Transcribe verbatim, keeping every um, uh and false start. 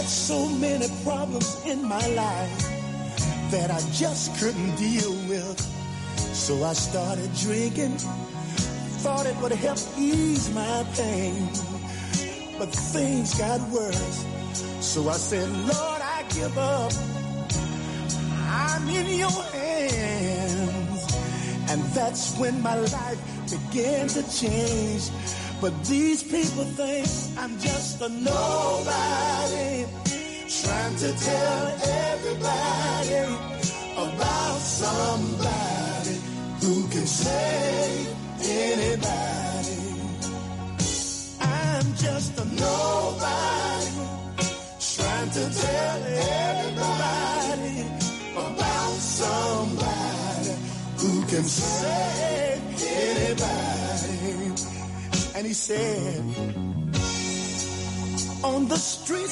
had so many problems in my life that I just couldn't deal with. So I started drinking, thought it would help ease my pain. But things got worse. So I said, Lord, I give up. I'm in your hands. And that's when my life began to change. But these people think I'm just a nobody, trying to tell everybody about somebody who can save anybody. I'm just a nobody, trying to tell everybody about somebody who can save anybody. And he said, on the streets